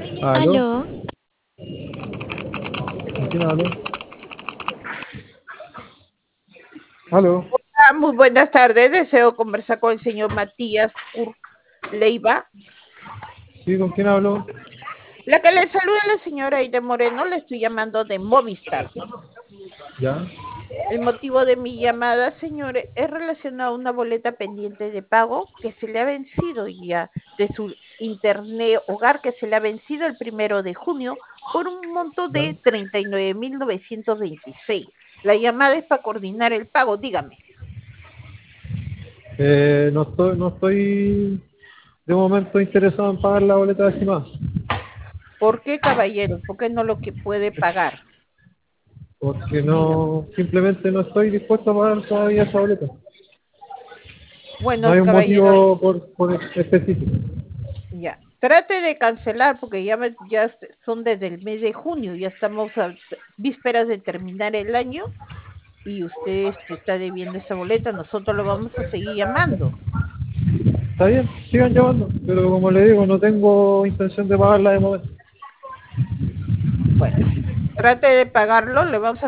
¿Aló? Aló, ¿Con quién hablo? ¿Aló? Muy buenas tardes. Deseo conversar con el señor Matías Kurk Leiva. ¿Sí? ¿Con quién hablo? La que le saluda es la señora Aide Moreno. Le estoy llamando de Movistar. ¿Ya? El motivo de mi llamada, señores, es relacionado a una boleta pendiente de pago que se le ha vencido ya de su internet hogar, que se le ha vencido el 1 de junio por un monto ¿Ya? de 39.926. La llamada es para coordinar el pago. Dígame, No estoy de momento interesado en pagar la boleta de más, ¿por qué, caballero? ¿Por qué no lo que puede pagar? porque Dígame. no, simplemente no estoy dispuesto a pagar todavía esa boleta. No Bueno, hay un caballero, motivo por específico. ya. Trate de cancelar porque ya son desde el mes de junio, ya estamos a vísperas de terminar el año y usted está debiendo esa boleta, nosotros lo vamos a seguir llamando. Está bien, sigan llamando, pero como le digo, no tengo intención de pagarla de momento. Bueno, trate de pagarlo, le vamos a